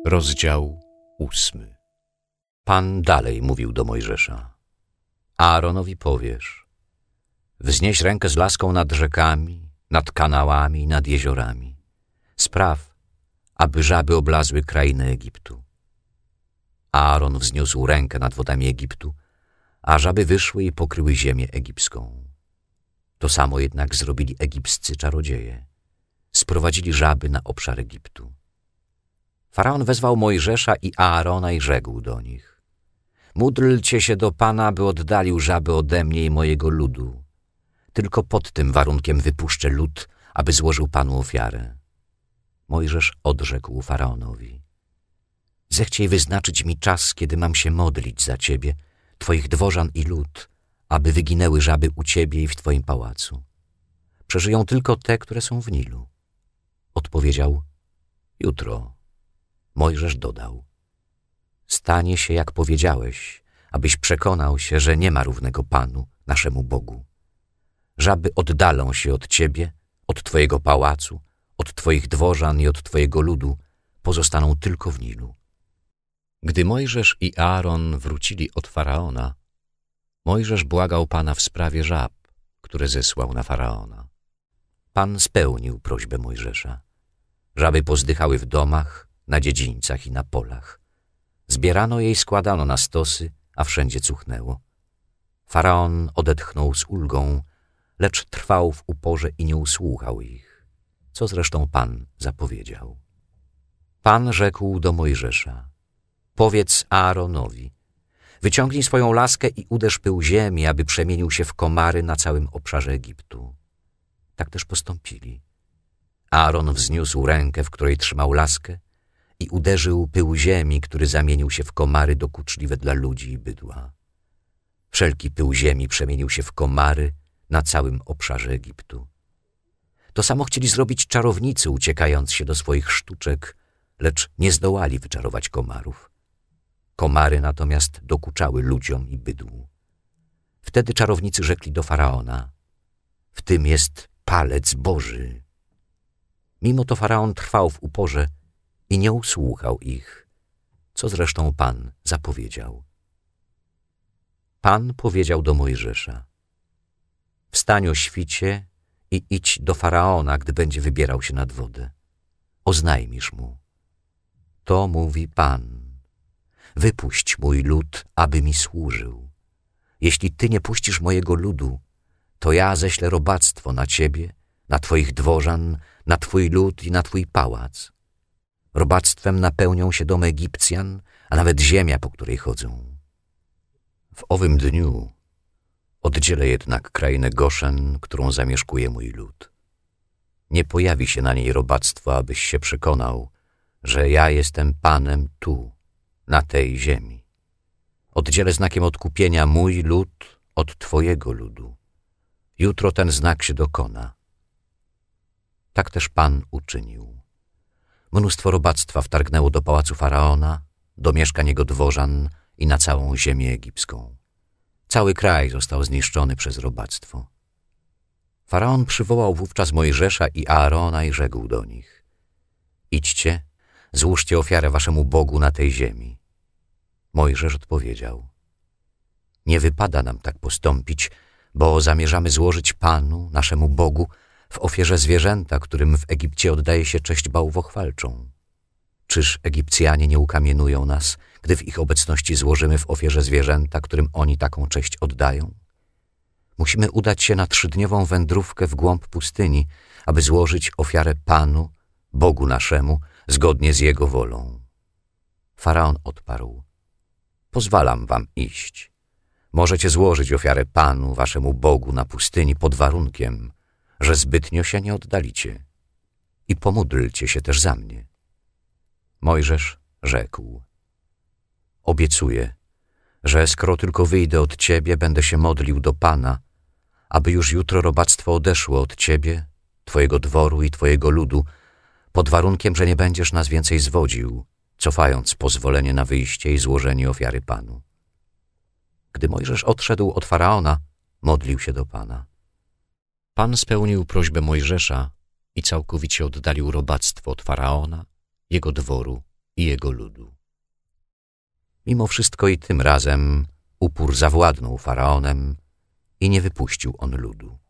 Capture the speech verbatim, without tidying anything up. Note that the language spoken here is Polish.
Rozdział ósmy. Pan dalej mówił do Mojżesza: Aaronowi powiesz: wznieś rękę z laską nad rzekami, nad kanałami i nad jeziorami. Spraw, aby żaby oblazły krainę Egiptu. Aaron wzniósł rękę nad wodami Egiptu, a żaby wyszły i pokryły ziemię egipską. To samo jednak zrobili egipscy czarodzieje. Sprowadzili żaby na obszar Egiptu. Faraon wezwał Mojżesza i Aarona i rzekł do nich: módlcie się do Pana, by oddalił żaby ode mnie i mojego ludu. Tylko pod tym warunkiem wypuszczę lud, aby złożył Panu ofiarę. Mojżesz odrzekł Faraonowi: zechciej wyznaczyć mi czas, kiedy mam się modlić za Ciebie, Twoich dworzan i lud, aby wyginęły żaby u Ciebie i w Twoim pałacu. Przeżyją tylko te, które są w Nilu. Odpowiedział: jutro. Mojżesz dodał: stanie się, jak powiedziałeś, abyś przekonał się, że nie ma równego Panu, naszemu Bogu. Żaby oddalą się od Ciebie, od Twojego pałacu, od Twoich dworzan i od Twojego ludu, pozostaną tylko w Nilu. Gdy Mojżesz i Aaron wrócili od Faraona, Mojżesz błagał Pana w sprawie żab, które zesłał na Faraona. Pan spełnił prośbę Mojżesza. Żaby pozdychały w domach, na dziedzińcach i na polach. Zbierano je i składano na stosy, a wszędzie cuchnęło. Faraon odetchnął z ulgą, lecz trwał w uporze i nie usłuchał ich, co zresztą Pan zapowiedział. Pan rzekł do Mojżesza: powiedz Aaronowi: wyciągnij swoją laskę i uderz pył ziemi, aby przemienił się w komary na całym obszarze Egiptu. Tak też postąpili. Aaron wzniósł rękę, w której trzymał laskę, i uderzył pył ziemi, który zamienił się w komary dokuczliwe dla ludzi i bydła. Wszelki pył ziemi przemienił się w komary na całym obszarze Egiptu. To samo chcieli zrobić czarownicy, uciekając się do swoich sztuczek, lecz nie zdołali wyczarować komarów. Komary natomiast dokuczały ludziom i bydłu. Wtedy czarownicy rzekli do Faraona: w tym jest palec Boży. Mimo to Faraon trwał w uporze i nie usłuchał ich, co zresztą Pan zapowiedział. Pan powiedział do Mojżesza: wstań o świcie i idź do Faraona, gdy będzie wybierał się nad wodę. Oznajmisz mu: to mówi Pan: wypuść mój lud, aby mi służył. Jeśli ty nie puścisz mojego ludu, to ja ześlę robactwo na ciebie, na twoich dworzan, na twój lud i na twój pałac. Robactwem napełnią się domy Egipcjan, a nawet ziemia, po której chodzą. W owym dniu oddzielę jednak krainę Goszen, którą zamieszkuje mój lud. Nie pojawi się na niej robactwo, abyś się przekonał, że ja jestem Panem tu, na tej ziemi. Oddzielę znakiem odkupienia mój lud od twojego ludu. Jutro ten znak się dokona. Tak też Pan uczynił. Mnóstwo robactwa wtargnęło do pałacu Faraona, do mieszkań jego dworzan i na całą ziemię egipską. Cały kraj został zniszczony przez robactwo. Faraon przywołał wówczas Mojżesza i Aarona i rzekł do nich: idźcie, złóżcie ofiarę waszemu Bogu na tej ziemi. Mojżesz odpowiedział: nie wypada nam tak postąpić, bo zamierzamy złożyć Panu, naszemu Bogu, w ofierze zwierzęta, którym w Egipcie oddaje się cześć bałwochwalczą. Czyż Egipcjanie nie ukamienują nas, gdy w ich obecności złożymy w ofierze zwierzęta, którym oni taką cześć oddają? Musimy udać się na trzydniową wędrówkę w głąb pustyni, aby złożyć ofiarę Panu, Bogu naszemu, zgodnie z Jego wolą. Faraon odparł: pozwalam wam iść. Możecie złożyć ofiarę Panu, waszemu Bogu, na pustyni pod warunkiem, że zbytnio się nie oddalicie. I pomódlcie się też za mnie. Mojżesz rzekł: obiecuję, że skoro tylko wyjdę od ciebie, będę się modlił do Pana, aby już jutro robactwo odeszło od ciebie, twojego dworu i twojego ludu, pod warunkiem, że nie będziesz nas więcej zwodził, cofając pozwolenie na wyjście i złożenie ofiary Panu. Gdy Mojżesz odszedł od Faraona, modlił się do Pana. Pan spełnił prośbę Mojżesza i całkowicie oddalił robactwo od Faraona, jego dworu i jego ludu. Mimo wszystko i tym razem upór zawładnął Faraonem i nie wypuścił on ludu.